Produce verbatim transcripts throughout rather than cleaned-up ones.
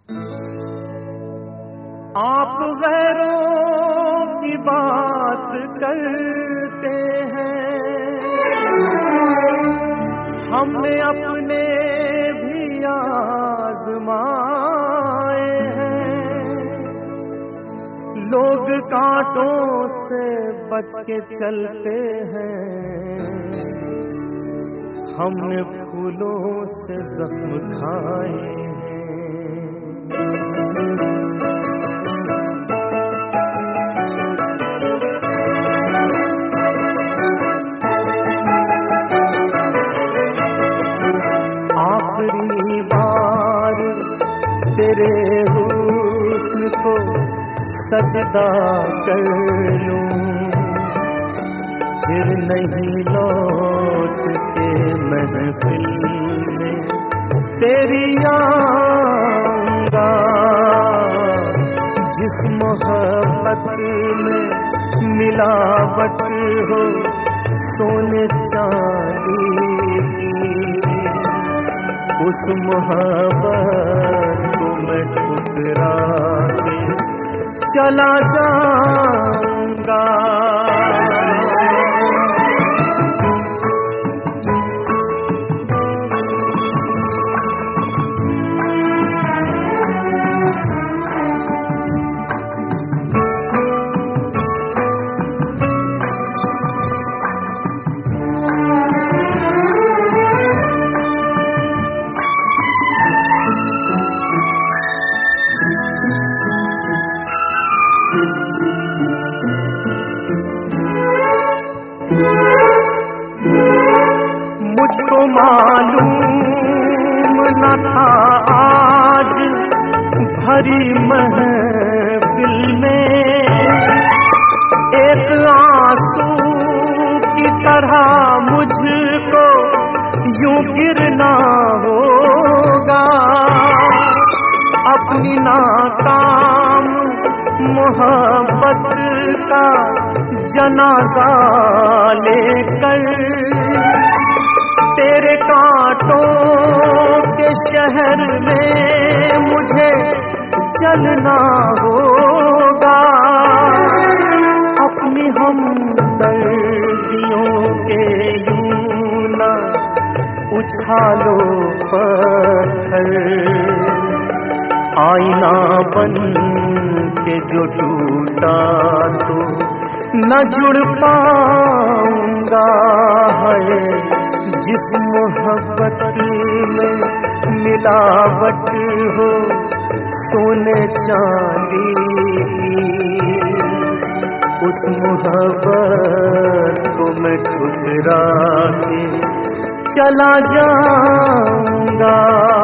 आप गैरों की बात करते हैं, हमने अपने भी आजमाए हैं। लोग कांटों से बच के चलते हैं, हमने फूलों से जख्म खाए हैं। आखिरी बार तेरे हुस्न को सजदा कर लूं, फिर नहीं लौट के महफिल में तेरी आऊंगा। जिस मोहब्बत में मिलावट हो सोने चांदी की, उस मोहब्बत को मैं ठुकरा के चला जाऊंगा। मुझको मालूम न था आज भरी महफिल में एक आंसू की तरह मुझको यूं गिरना होगा। अपनी नाकाम मोहब्बत का जनाजा लेकर तेरे कांटों के शहर में मुझे चलना होगा। अपनी हमदर्दियों के यूं ना उछालो पत्थर, आईना बन के जो टूटा तो न जुड़ पाऊंगा। है जिस मोहब्बत में मिलावट हो सोने चांदी की, उस मोहब्बत को मैं ठुकरा के चला जाऊंगा।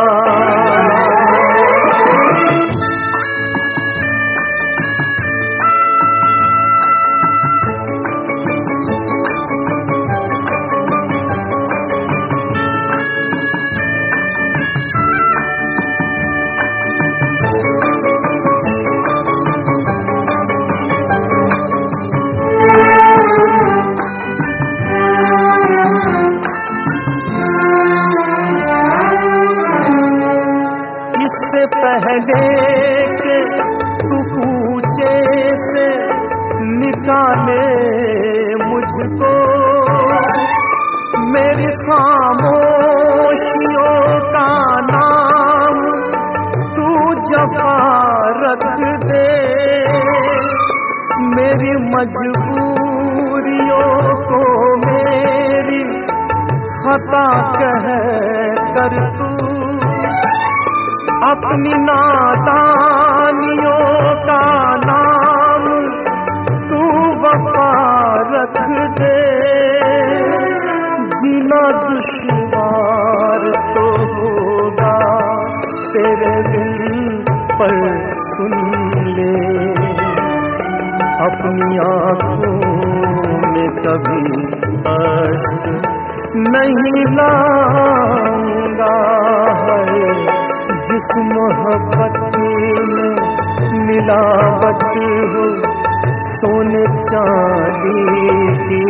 इससे पहले के तू पूछे से निकाले मुझको मेरी खामोशियों का नाम तू जफा रख दे। मेरी मजबूरियों को मेरी खता कह कर तू अपनी नादानियों का नाम तू वफा रख दे। जीना दुश्वार तो होगा तेरे दिल पर सुन ले, अपनी आँखों में कभी अश्क नहीं लाऊंगा। जिस मोहब्बत में मिलावट हो सोने चांदी की,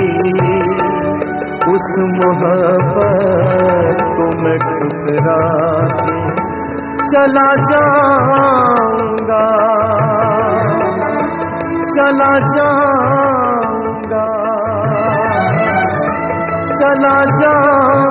उस मोहब्बत को मैं ठुकरा के चला जाऊंगा, चला जाऊंगा, चला जाऊंगा।